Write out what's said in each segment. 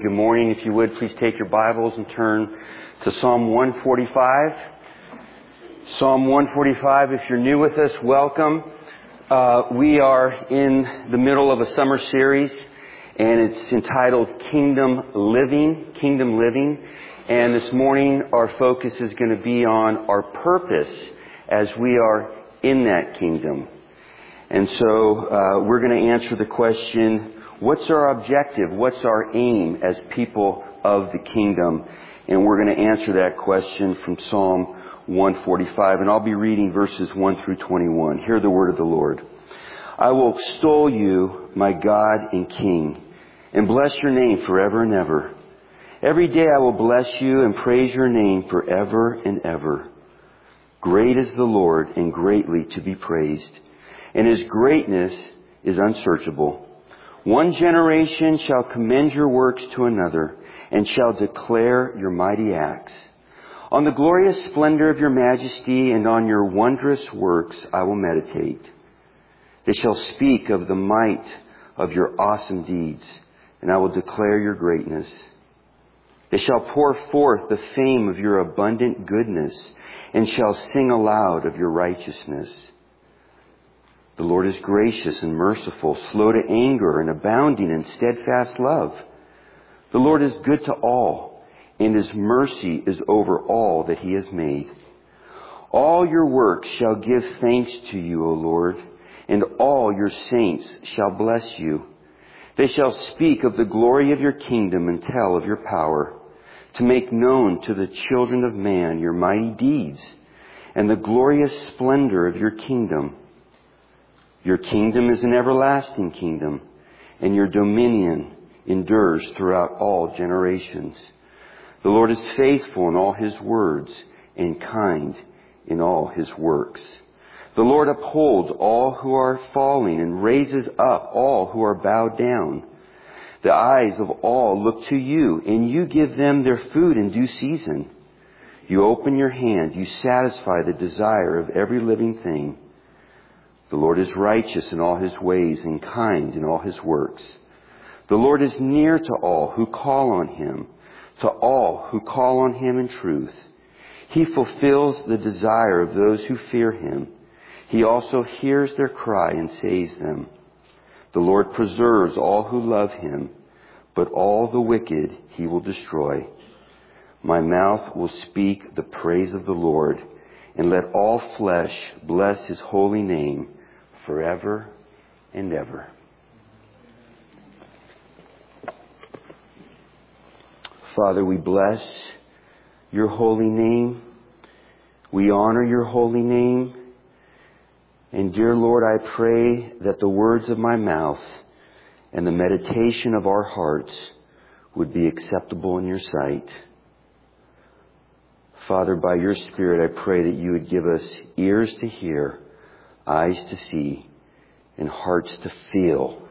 Good morning. If you would, please take your Bibles and turn to Psalm 145. Psalm 145, if you're new with us, welcome. We are in the middle of a summer series, and it's entitled Kingdom Living. Kingdom Living. And this morning, our focus is going to be on our purpose as we are in that kingdom. And so we're going to answer the question, what's our objective? What's our aim as people of the kingdom? And we're going to answer that question from Psalm 145. And I'll be reading verses 1 through 21. Hear the word of the Lord. I will extol you, my God and King, and bless your name forever and ever. Every day I will bless you and praise your name forever and ever. Great is the Lord and greatly to be praised, and His greatness is unsearchable. One generation shall commend your works to another, and shall declare your mighty acts. On the glorious splendor of your majesty and on your wondrous works I will meditate. They shall speak of the might of your awesome deeds, and I will declare your greatness. They shall pour forth the fame of your abundant goodness, and shall sing aloud of your righteousness. The Lord is gracious and merciful, slow to anger and abounding in steadfast love. The Lord is good to all, and His mercy is over all that He has made. All your works shall give thanks to you, O Lord, and all your saints shall bless you. They shall speak of the glory of your kingdom and tell of your power, to make known to the children of man your mighty deeds and the glorious splendor of your kingdom. Your kingdom is an everlasting kingdom, and your dominion endures throughout all generations. The Lord is faithful in all His words and kind in all His works. The Lord upholds all who are falling and raises up all who are bowed down. The eyes of all look to you, and you give them their food in due season. You open your hand, you satisfy the desire of every living thing. The Lord is righteous in all His ways and kind in all His works. The Lord is near to all who call on Him, to all who call on Him in truth. He fulfills the desire of those who fear Him. He also hears their cry and saves them. The Lord preserves all who love Him, but all the wicked He will destroy. My mouth will speak the praise of the Lord, and let all flesh bless His holy name forever and ever. Father, we bless your holy name. We honor your holy name. And dear Lord, I pray that the words of my mouth and the meditation of our hearts would be acceptable in your sight. Father, by your Spirit, I pray that you would give us ears to hear, eyes to see, and hearts to feel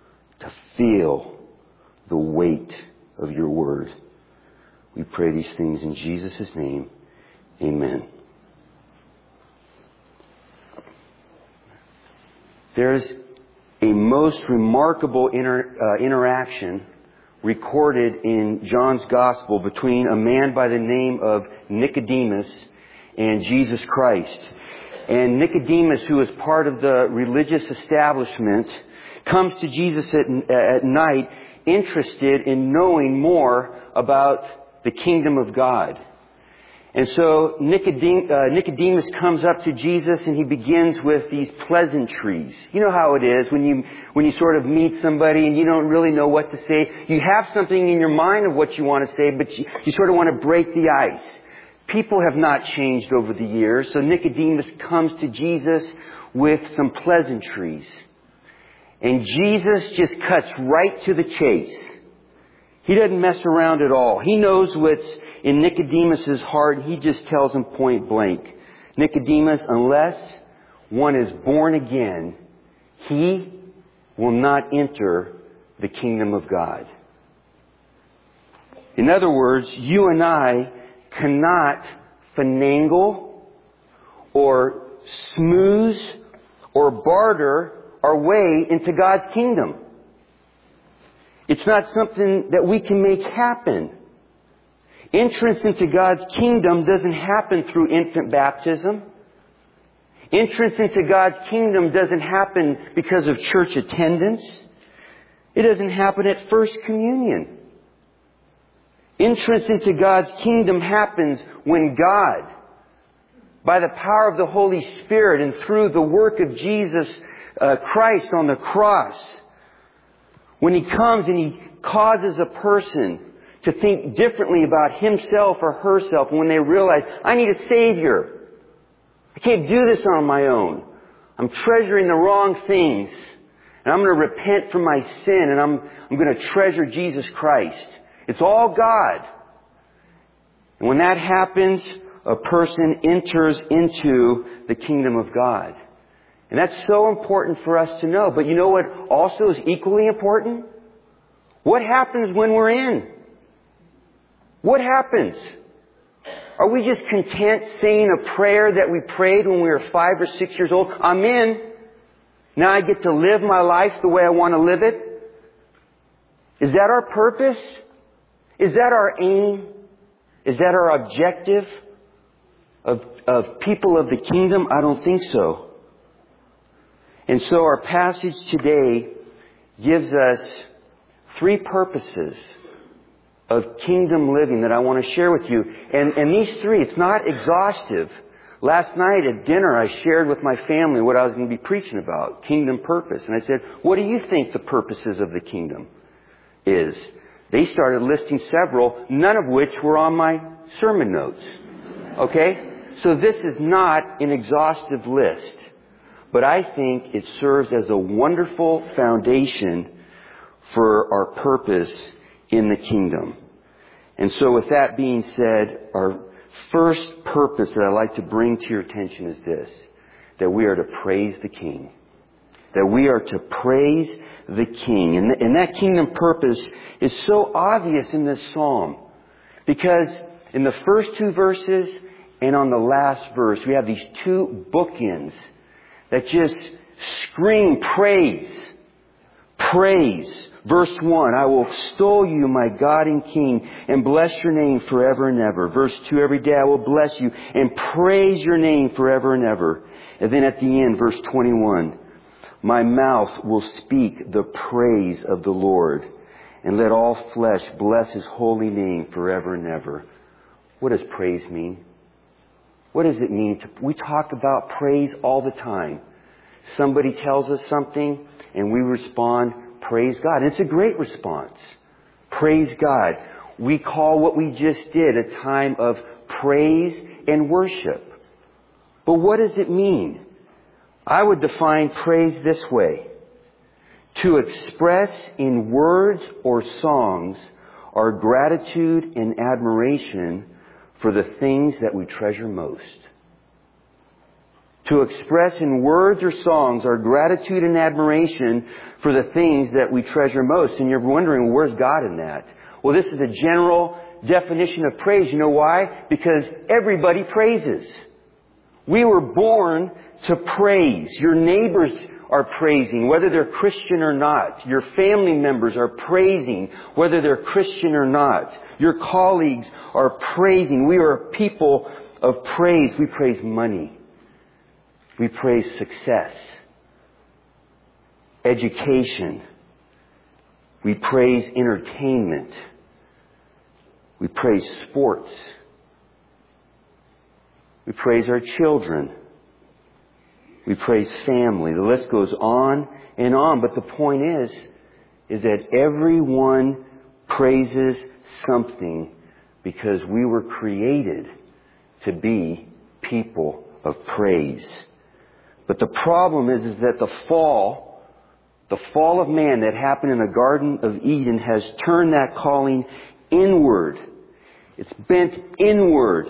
the weight of your word. We pray these things in Jesus' name. Amen. There's a most remarkable interaction recorded in John's Gospel between a man by the name of Nicodemus and Jesus Christ. And Nicodemus, who is part of the religious establishment, comes to Jesus at night interested in knowing more about the kingdom of God. And so Nicodemus comes up to Jesus and he begins with these pleasantries. You know how it is when you sort of meet somebody and you don't really know what to say. You have something in your mind of what you want to say, but you sort of want to break the ice. People have not changed over the years, so Nicodemus comes to Jesus with some pleasantries. And Jesus just cuts right to the chase. He doesn't mess around at all. He knows what's in Nicodemus's heart. He just tells him point blank, Nicodemus, unless one is born again, he will not enter the kingdom of God. In other words, you and I cannot finagle or smooth or barter our way into God's kingdom. It's not something that we can make happen. Entrance into God's kingdom doesn't happen through infant baptism. Entrance into God's kingdom doesn't happen because of church attendance. It doesn't happen at First Communion. Entrance into God's kingdom happens when God, by the power of the Holy Spirit and through the work of Jesus Christ on the cross, when He comes and He causes a person to think differently about himself or herself, when they realize, I need a Savior. I can't do this on my own. I'm treasuring the wrong things. And I'm going to repent from my sin, and I'm going to treasure Jesus Christ. It's all God. And when that happens, a person enters into the kingdom of God. And that's so important for us to know. But you know what also is equally important? What happens when we're in? What happens? Are we just content saying a prayer that we prayed when we were 5 or 6 years old? I'm in. Now I get to live my life the way I want to live it. Is that our purpose? Is that our aim? Is that our objective of people of the kingdom? I don't think so. And so our passage today gives us 3 purposes of kingdom living that I want to share with you. And these 3, it's not exhaustive. Last night at dinner, I shared with my family what I was going to be preaching about, kingdom purpose. And I said, what do you think the purposes of the kingdom is? They started listing several, none of which were on my sermon notes. Okay? So this is not an exhaustive list. But I think it serves as a wonderful foundation for our purpose in the kingdom. And so with that being said, our first purpose that I'd like to bring to your attention is this, that we are to praise the King. That we are to praise the King. And that kingdom purpose is so obvious in this psalm. Because in the first 2 verses and on the last verse, we have these 2 bookends that just scream praise. Praise. Verse 1, I will extol you, my God and King, and bless your name forever and ever. Verse 2, every day I will bless you and praise your name forever and ever. And then at the end, verse 21, my mouth will speak the praise of the Lord, and let all flesh bless His holy name forever and ever. What does praise mean? What does it mean? We talk about praise all the time. Somebody tells us something, and we respond, praise God. And it's a great response. Praise God. We call what we just did a time of praise and worship. But what does it mean? I would define praise this way. To express in words or songs our gratitude and admiration for the things that we treasure most. To express in words or songs our gratitude and admiration for the things that we treasure most. And you're wondering, well, where's God in that? Well, this is a general definition of praise. You know why? Because everybody praises. We were born to praise. Your neighbors are praising, whether they're Christian or not. Your family members are praising, whether they're Christian or not. Your colleagues are praising. We are a people of praise. We praise money. We praise success, education. We praise entertainment. We praise sports. We praise our children. We praise family. The list goes on and on. But the point is that everyone praises something because we were created to be people of praise. But the problem is that the fall of man that happened in the Garden of Eden has turned that calling inward. It's bent inward.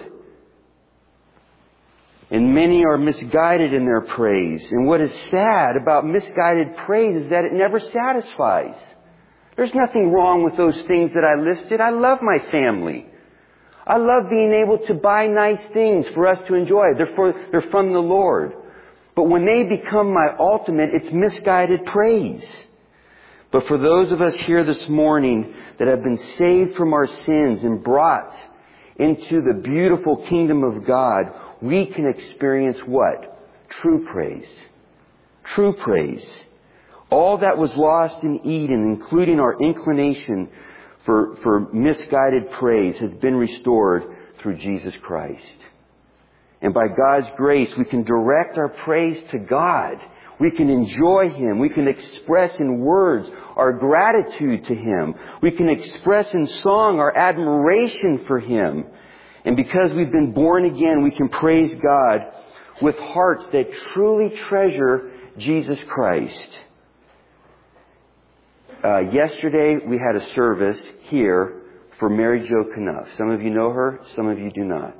And many are misguided in their praise. And what is sad about misguided praise is that it never satisfies. There's nothing wrong with those things that I listed. I love my family. I love being able to buy nice things for us to enjoy. They're from the Lord. But when they become my ultimate, it's misguided praise. But for those of us here this morning that have been saved from our sins and brought into the beautiful kingdom of God, we can experience what? True praise. True praise. All that was lost in Eden, including our inclination for misguided praise, has been restored through Jesus Christ. And by God's grace, we can direct our praise to God. We can enjoy Him. We can express in words our gratitude to Him. We can express in song our admiration for Him. And because we've been born again, we can praise God with hearts that truly treasure Jesus Christ. Yesterday, we had a service here for Mary Jo Knuff. Some of you know her, some of you do not.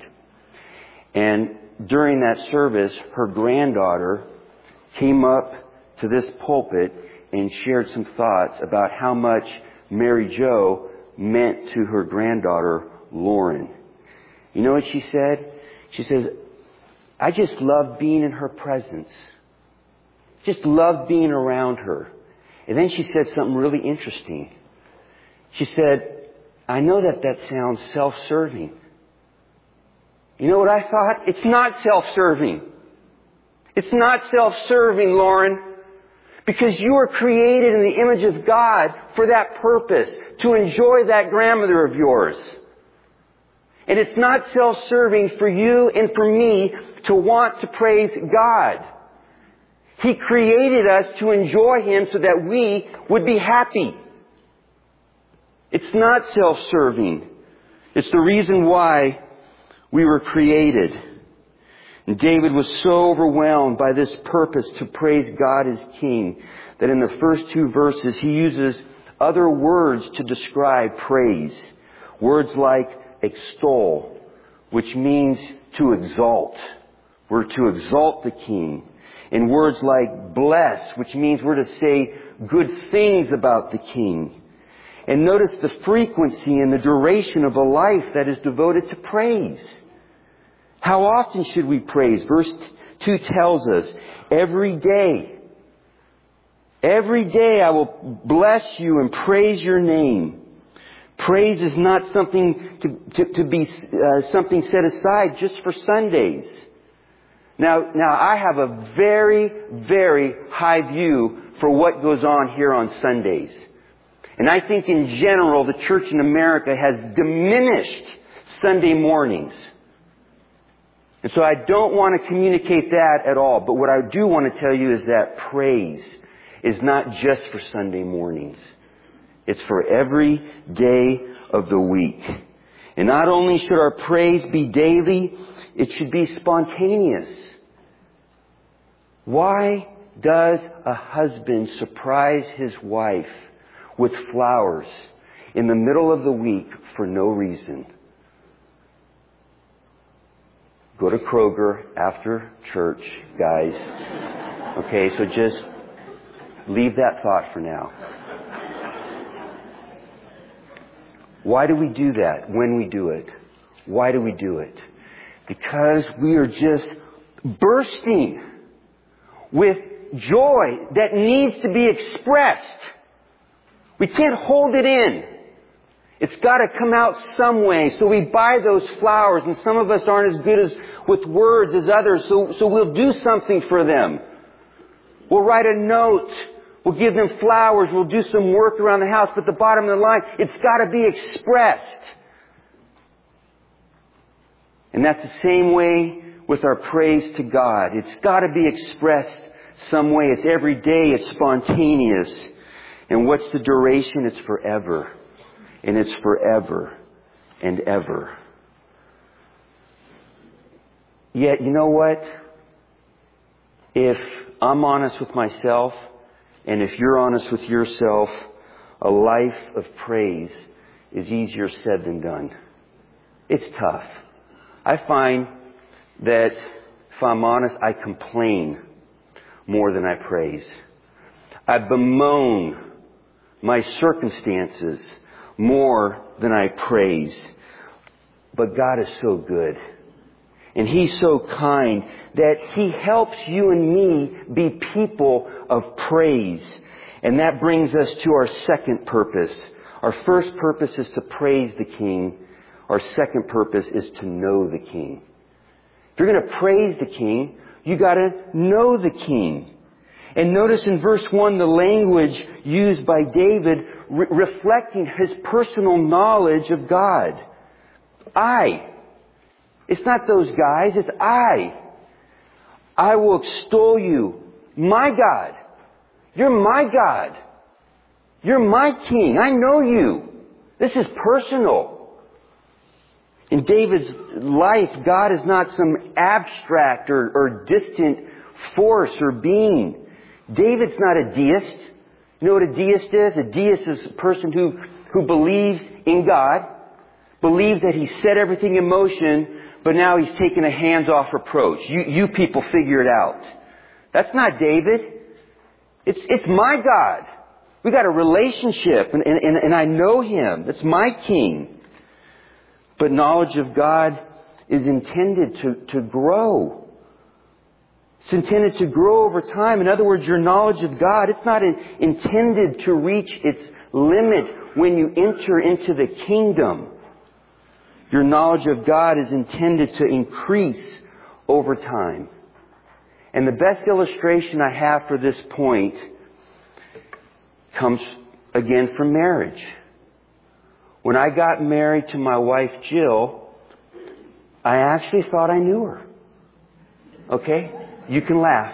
And during that service, her granddaughter came up to this pulpit and shared some thoughts about how much Mary Jo meant to her granddaughter, Lauren. You know what she said? She says, I just love being in her presence. Just love being around her. And then she said something really interesting. She said, I know that sounds self-serving. You know what I thought? It's not self-serving. It's not self-serving, Lauren. Because you were created in the image of God for that purpose. To enjoy that grandmother of yours. And it's not self-serving for you and for me to want to praise God. He created us to enjoy Him so that we would be happy. It's not self-serving. It's the reason why we were created. And David was so overwhelmed by this purpose to praise God as King that in the first two verses he uses other words to describe praise. Words like extol, which means to exalt. We're to exalt the King. And words like bless, which means we're to say good things about the King. And notice the frequency and the duration of a life that is devoted to praise. How often should we praise? Verse 2 tells us, every day. Every day I will bless you and praise your name. Praise is not something to be something set aside just for Sundays. Now I have a very, very high view for what goes on here on Sundays. And I think in general the church in America has diminished Sunday mornings. And so I don't want to communicate that at all. But what I do want to tell you is that praise is not just for Sunday mornings. It's for every day of the week. And not only should our praise be daily, it should be spontaneous. Why does a husband surprise his wife with flowers in the middle of the week for no reason? Go to Kroger after church, guys. Okay, so just leave that thought for now. Why do we do that when we do it? Why do we do it? Because we are just bursting with joy that needs to be expressed. We can't hold it in. It's got to come out some way. So we buy those flowers, and some of us aren't as good as with words as others, so we'll do something for them. We'll write a note. We'll give them flowers. We'll do some work around the house. But the bottom of the line, it's got to be expressed. And that's the same way with our praise to God. It's got to be expressed some way. It's every day. It's spontaneous. And what's the duration? It's forever. And it's forever and ever. Yet, you know what? If I'm honest with myself, and if you're honest with yourself, a life of praise is easier said than done. It's tough. I find that, if I'm honest, I complain more than I praise. I bemoan my circumstances more than I praise. But God is so good. And He's so kind that He helps you and me be people of praise. And that brings us to our second purpose. Our first purpose is to praise the King. Our second purpose is to know the King. If you're going to praise the King, you got to know the King. And notice in verse 1 the language used by David reflecting his personal knowledge of God. I. It's not those guys, it's I. I will extol you, my God. You're my God. You're my King. I know you. This is personal. In David's life, God is not some abstract or distant force or being. David's not a deist. You know what a deist is? A deist is a person who believes in God, believes that He set everything in motion, but now He's taken a hands-off approach. You people figure it out. That's not David. It's my God. We got a relationship, and I know Him. That's my King. But knowledge of God is intended to grow. It's intended to grow over time. In other words, your knowledge of God, it's not intended to reach its limit when you enter into the kingdom. Your knowledge of God is intended to increase over time. And the best illustration I have for this point comes again from marriage. When I got married to my wife Jill, I actually thought I knew her. Okay? You can laugh.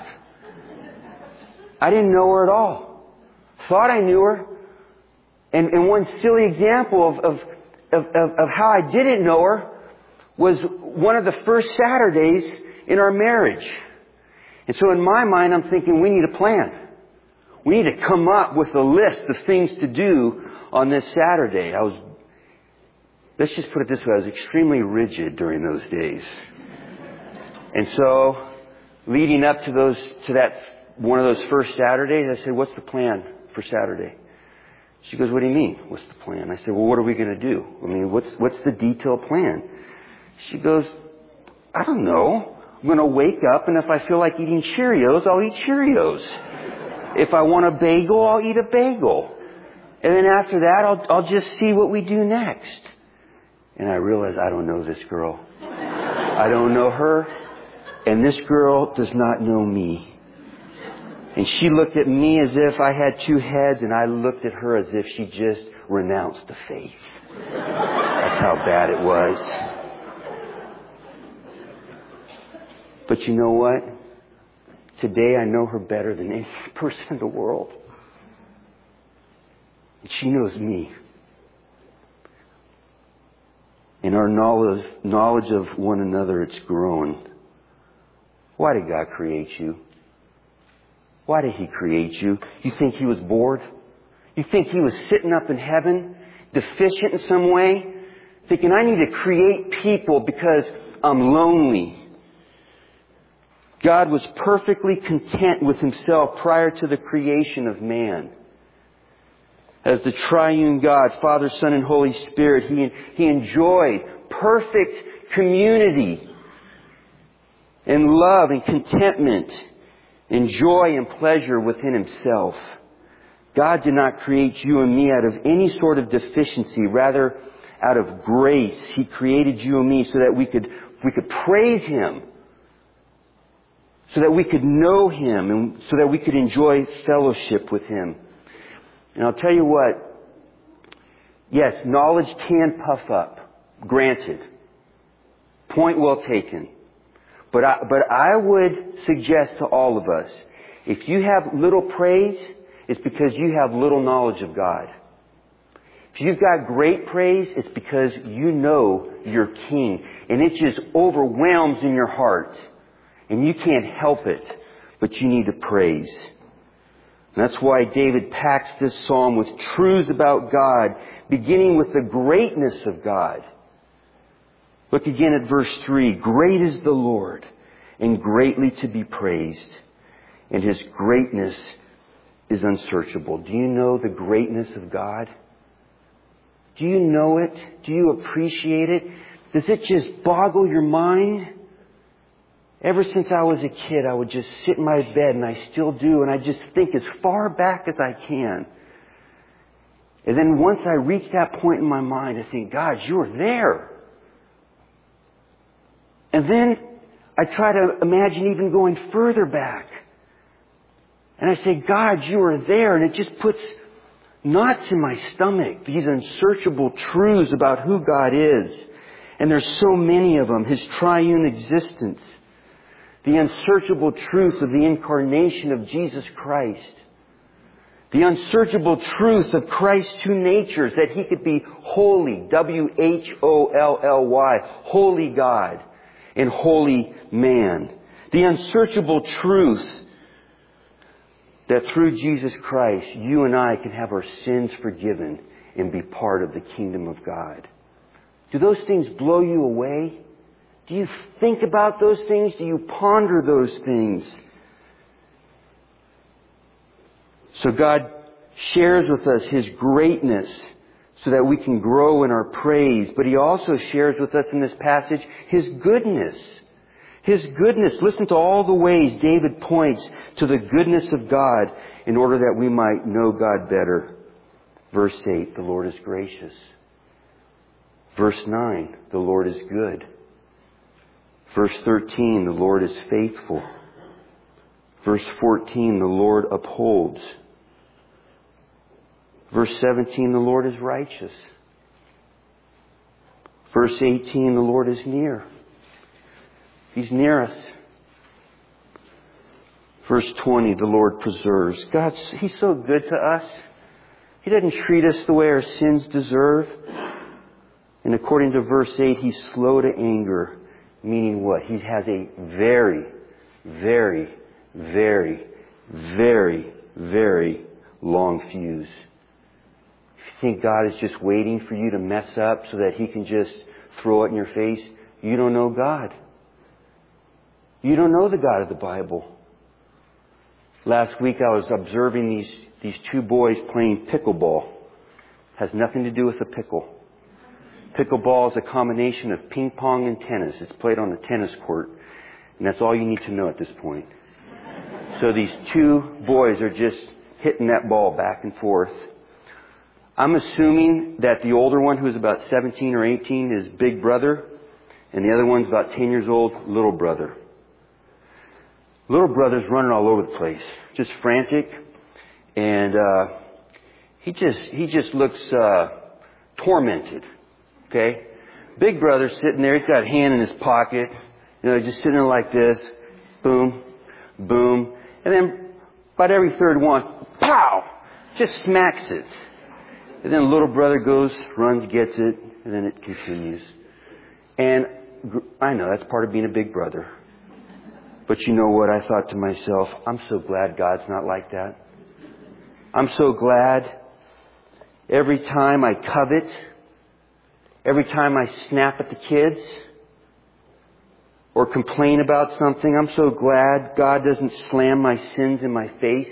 I didn't know her at all. Thought I knew her. And one silly example of how I didn't know her was one of the first Saturdays in our marriage. And so in my mind, I'm thinking, we need a plan. We need to come up with a list of things to do on this Saturday. Let's just put it this way, I was extremely rigid during those days. And so, leading up to one of those first Saturdays, I said, what's the plan for Saturday? She goes, what do you mean, what's the plan? I said, well, what are we going to do? I mean, what's the detailed plan? She goes, I don't know. I'm going to wake up, and if I feel like eating Cheerios, I'll eat Cheerios. If I want a bagel, I'll eat a bagel. And then after that, I'll just see what we do next. And I realized I don't know this girl. I don't know her. And this girl does not know me. And she looked at me as if I had two heads, and I looked at her as if she just renounced the faith. That's how bad it was. But you know what? Today I know her better than any person in the world. And she knows me. In our knowledge of one another, it's grown. Why did God create you? Why did He create you? You think He was bored? You think He was sitting up in heaven, deficient in some way? Thinking, I need to create people because I'm lonely. God was perfectly content with Himself prior to the creation of man. As the triune God, Father, Son, and Holy Spirit, He enjoyed perfect community and love and contentment and joy and pleasure within Himself. God did not create you and me out of any sort of deficiency. Rather, out of grace, He created you and me so that we could praise Him, so that we could know Him, and so that we could enjoy fellowship with Him. And I'll tell you what, yes, knowledge can puff up. Granted. Point well taken. But I would suggest to all of us, if you have little praise, it's because you have little knowledge of God. If you've got great praise, it's because you know your King. And it just overwhelms in your heart. And you can't help it, but you need to praise. And that's why David packs this psalm with truths about God, beginning with the greatness of God. Look again at verse 3. Great is the Lord, and greatly to be praised, and His greatness is unsearchable. Do you know the greatness of God? Do you know it? Do you appreciate it? Does it just boggle your mind? Ever since I was a kid, I would just sit in my bed, and I still do, and I just think as far back as I can. And then once I reach that point in my mind, I think, God, you were there. And then I try to imagine even going further back. And I say, God, you are there. And it just puts knots in my stomach, these unsearchable truths about who God is. And there's so many of them. His triune existence. The unsearchable truth of the incarnation of Jesus Christ. The unsearchable truth of Christ's two natures, that He could be holy, W-H-O-L-L-Y, holy God and holy man. The unsearchable truth that through Jesus Christ, you and I can have our sins forgiven and be part of the kingdom of God. Do those things blow you away? Do you think about those things? Do you ponder those things? So God shares with us His greatness so that we can grow in our praise. But He also shares with us in this passage His goodness. His goodness. Listen to all the ways David points to the goodness of God in order that we might know God better. Verse 8, the Lord is gracious. Verse 9, the Lord is good. Verse 13, the Lord is faithful. Verse 14, the Lord upholds. Verse 17, the Lord is righteous. Verse 18, the Lord is near. He's near us. Verse 20, the Lord preserves. God, He's so good to us. He doesn't treat us the way our sins deserve. And according to verse 8, He's slow to anger. Meaning what? He has a very, very, very, very, very long fuse. If you think God is just waiting for you to mess up so that He can just throw it in your face, you don't know God. You don't know the God of the Bible. Last week I was observing these two boys playing pickleball. Has nothing to do with a pickle. Pickleball is a combination of ping pong and tennis. It's played on a tennis court. And that's all you need to know at this point. So these two boys are just hitting that ball back and forth. I'm assuming that the older one, who's about 17 or 18, is big brother. And the other one's about 10 years old, little brother. Little brother's running all over the place. Just frantic. And he just looks tormented. Okay? Big brother's sitting there. He's got a hand in his pocket. Just sitting there like this. Boom. Boom. And then about every third one, pow! Just smacks it. And then little brother goes, runs, gets it, and then it continues. And I know that's part of being a big brother. But you know what? I thought to myself, I'm so glad God's not like that. I'm so glad every time I covet, every time I snap at the kids or complain about something, I'm so glad God doesn't slam my sins in my face.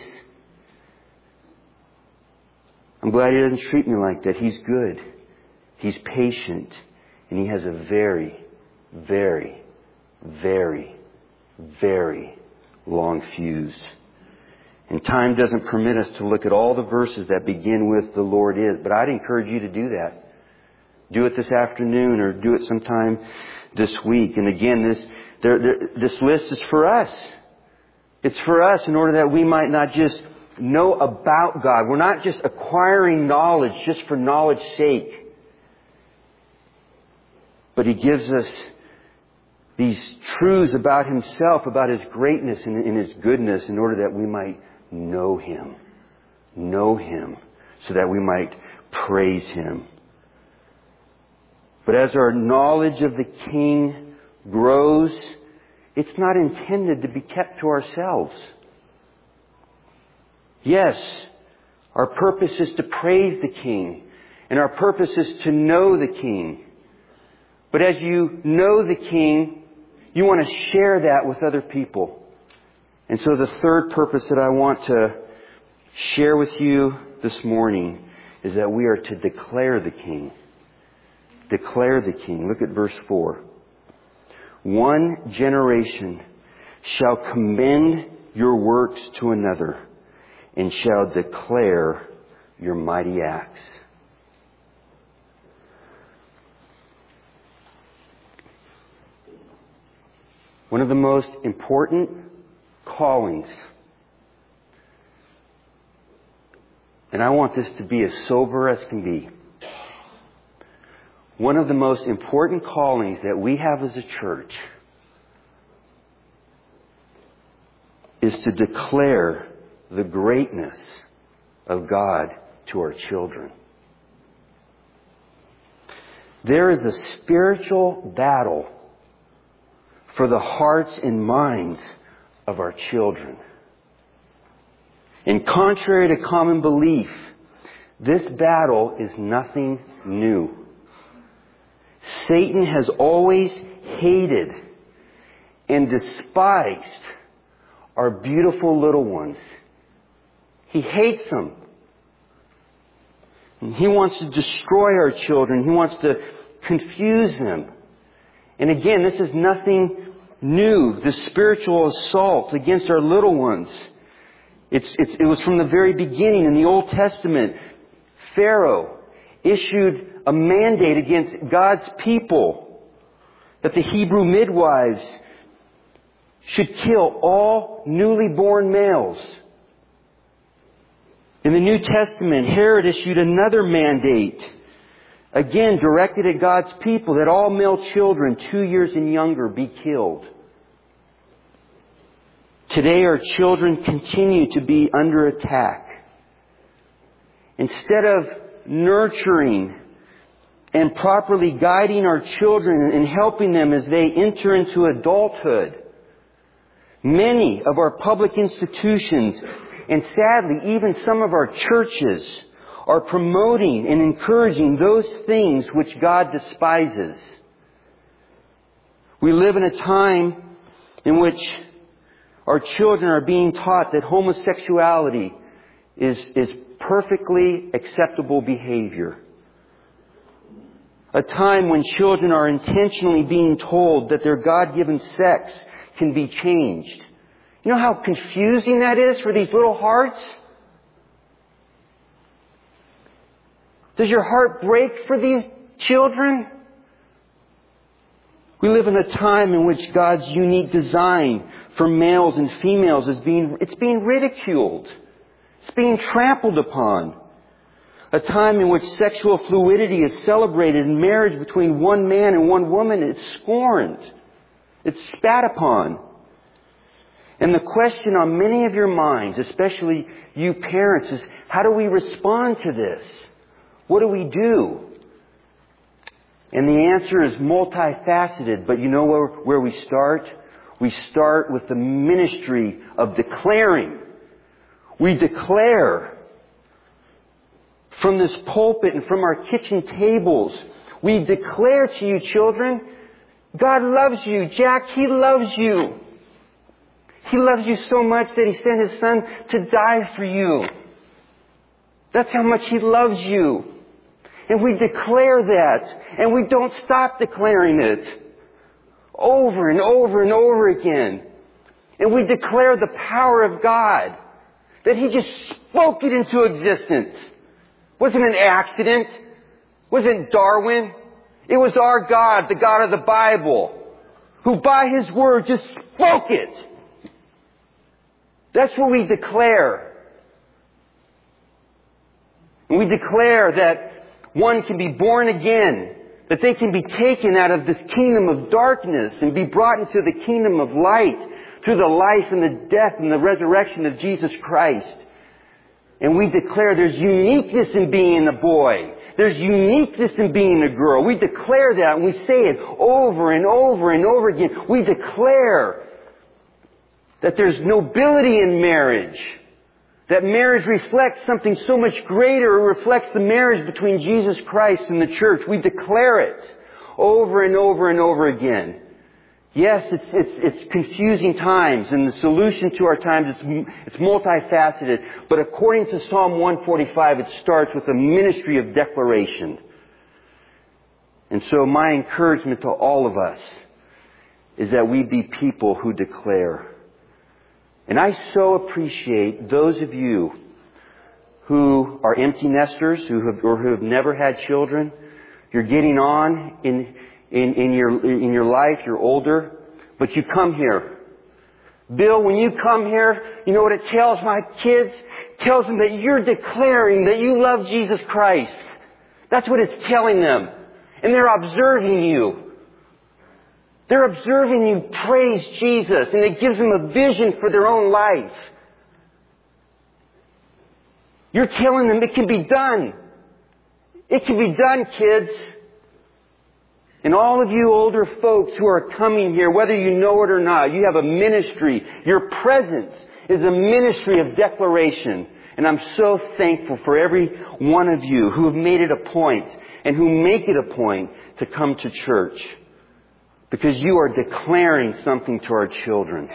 I'm glad He doesn't treat me like that. He's good. He's patient. And He has a very, very, very, very long fuse. And time doesn't permit us to look at all the verses that begin with the Lord is. But I'd encourage you to do that. Do it this afternoon or do it sometime this week. And again, this list is for us. It's for us in order that we might not just know about God. We're not just acquiring knowledge just for knowledge's sake. But He gives us these truths about Himself, about His greatness and His goodness in order that we might know Him. Know Him so that we might praise Him. But as our knowledge of the King grows, it's not intended to be kept to ourselves. Yes, our purpose is to praise the King, and our purpose is to know the King. But as you know the King, you want to share that with other people. And so the third purpose that I want to share with you this morning is that we are to declare the King. Declare the King. Look at verse 4. One generation shall commend your works to another, and shall declare your mighty acts. One of the most important callings, and I want this to be as sober as can be, one of the most important callings that we have as a church is to declare the greatness of God to our children. There is a spiritual battle for the hearts and minds of our children. And contrary to common belief, this battle is nothing new. Satan has always hated and despised our beautiful little ones. He hates them. And he wants to destroy our children. He wants to confuse them. And again, this is nothing new. The spiritual assault against our little ones. It was from the very beginning in the Old Testament. Pharaoh issued a mandate against God's people that the Hebrew midwives should kill all newly born males. In the New Testament, Herod issued another mandate, again directed at God's people, that all male children 2 years and younger be killed. Today our children continue to be under attack. Instead of nurturing and properly guiding our children and helping them as they enter into adulthood, many of our public institutions, and sadly even some of our churches, are promoting and encouraging those things which God despises. We live in a time in which our children are being taught that homosexuality is perfectly acceptable behavior. A time when children are intentionally being told that their God-given sex can be changed. You know how confusing that is for these little hearts? Does your heart break for these children? We live in a time in which God's unique design for males and females is being ridiculed. It's being trampled upon. A time in which sexual fluidity is celebrated and marriage between one man and one woman is scorned. It's spat upon. And the question on many of your minds, especially you parents, is how do we respond to this? What do we do? And the answer is multifaceted, but you know where we start? We start with the ministry of declaring. We declare from this pulpit and from our kitchen tables. We declare to you, children, God loves you. Jack, He loves you. He loves you so much that He sent His Son to die for you. That's how much He loves you. And we declare that. And we don't stop declaring it. Over and over and over again. And we declare the power of God. That He just spoke it into existence. Wasn't an accident. Wasn't Darwin. It was our God, the God of the Bible, who by His Word just spoke it. That's what we declare. And we declare that one can be born again, that they can be taken out of this kingdom of darkness and be brought into the kingdom of light through the life and the death and the resurrection of Jesus Christ. And we declare there's uniqueness in being a boy. There's uniqueness in being a girl. We declare that and we say it over and over and over again. We declare that there's nobility in marriage. That marriage reflects something so much greater. It reflects the marriage between Jesus Christ and the church. We declare it over and over and over again. Yes, it's confusing times, and the solution to our times, it's multifaceted. But according to Psalm 145, it starts with a ministry of declaration. And so my encouragement to all of us is that we be people who declare. And I so appreciate those of you who are empty nesters, who have never had children. You're getting on in your life. You're older, but you come here. Bill, when you come here, you know what it tells my kids? It tells them that you're declaring that you love Jesus Christ. That's what it's telling them. And they're observing you. They're observing you praise Jesus, and it gives them a vision for their own life. You're telling them it can be done. It can be done, kids. And all of you older folks who are coming here, whether you know it or not, you have a ministry. Your presence is a ministry of declaration. And I'm so thankful for every one of you who have made it a point and who make it a point to come to church. Because you are declaring something to our children.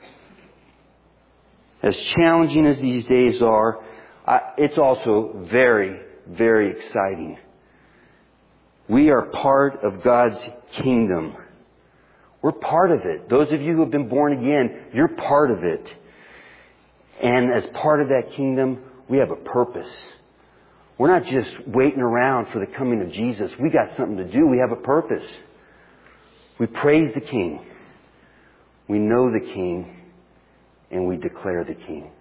As challenging as these days are, it's also very, very exciting. We are part of God's kingdom. We're part of it. Those of you who have been born again, you're part of it. And as part of that kingdom, we have a purpose. We're not just waiting around for the coming of Jesus. We got something to do. We have a purpose. We praise the King. We know the King. And we declare the King.